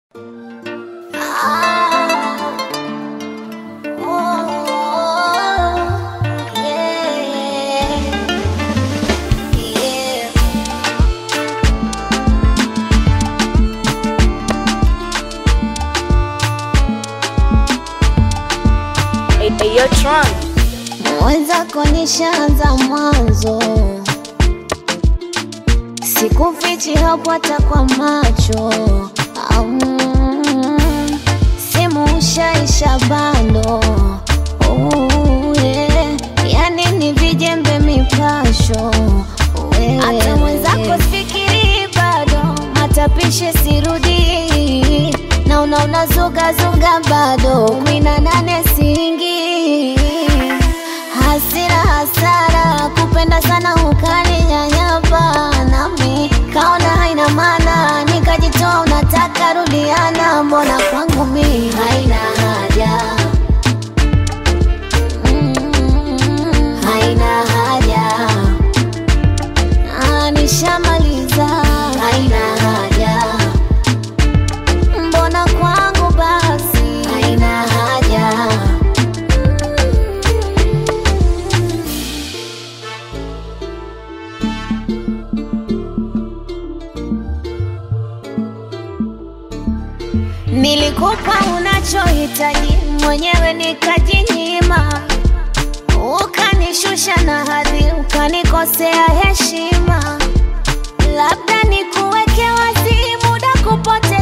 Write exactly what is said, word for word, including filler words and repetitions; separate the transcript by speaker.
Speaker 1: Mwenzako nishaanza mwanzo, sikufichi hapo hata kwa macho. um, Simu ushaisha bando. uh, yeah. Yani ni vijembe mipasho. Hata mwenzako sifikiri bado, matapishe sirudi, na una unazuga zuga bado, kumi na nane singi. Hasira hasara, kupenda sana ukali nyanyapa, nami kaona haina maana, nikajitoa unataka rudiana. Mbona kwangu mi haina haja, mm, haina haja, ah, nishamaliza, haina haja. Mbona kwangu basi haina haja. Nilikupa unachohitaji, mwenyewe nikajinyima, ukanishusha na hadhi, ukanikosea heshima. Labda nikuweke wazi, muda kupotea.